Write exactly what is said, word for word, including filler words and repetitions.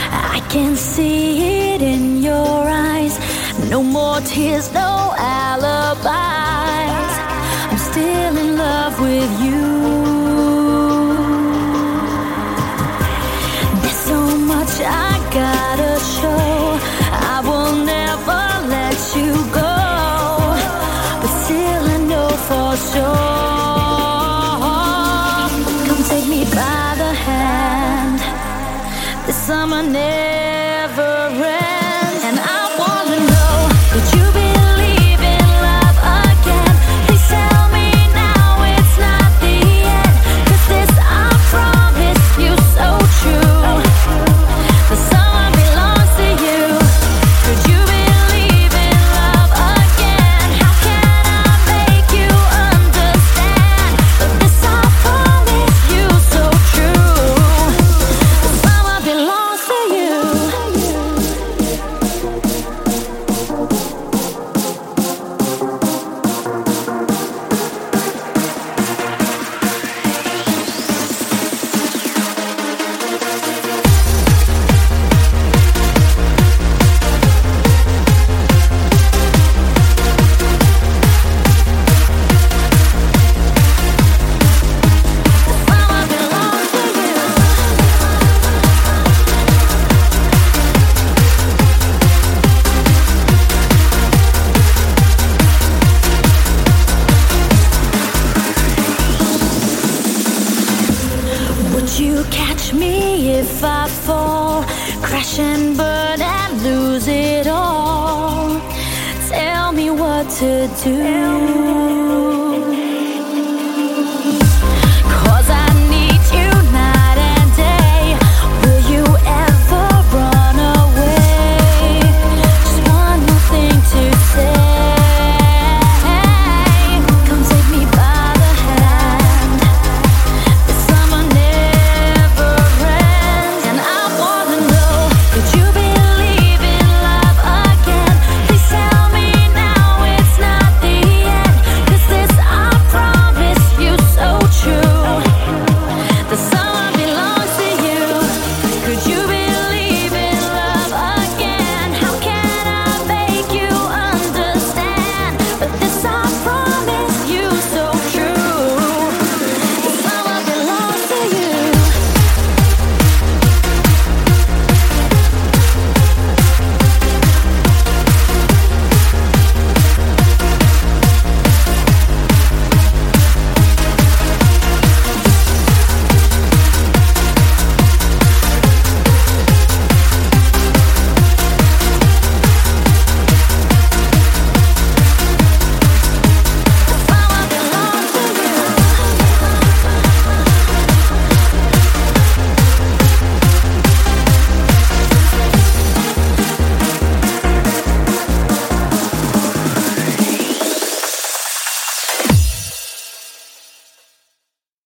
I can see it in your eyes. No more tears, no alibis. I'm still in love with you. There's so much I gotta show. I will never let you go, but still I know for sure. Come take me by the hand. The summer never ends, and I wanna know, would you believe in love again? Please tell me now it's not the end, 'cause this I promise you so true. The summer belongs to you. Could you believe in love again? How can I make you understand? But this I promise you so true. The summer belongs to you. Would you catch me if I fall, crash and burn and lose it all? Tell me what to do.